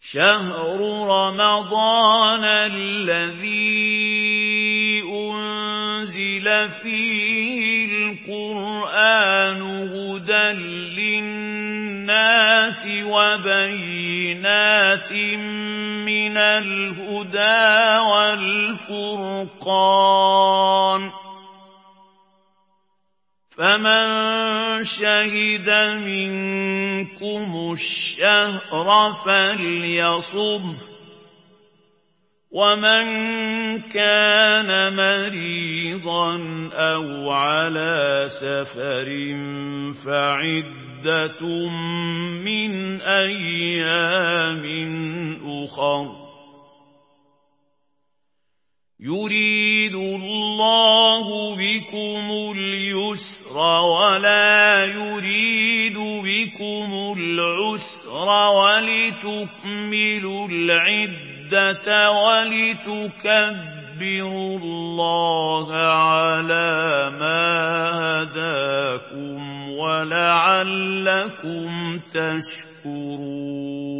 شهر رمضان الذي أنزل فيه القرآن هدى للناس وبينات من الهدى والفرقان فمن شهد منكم الشهر فليصمه ومن كان مريضا أو على سفر فعدة من أيام أخر يريد الله بكم اليسر ولا يريد بكم العسر ولتكملوا العدة ولتكبروا الله على ما هداكم ولعلكم تشكرون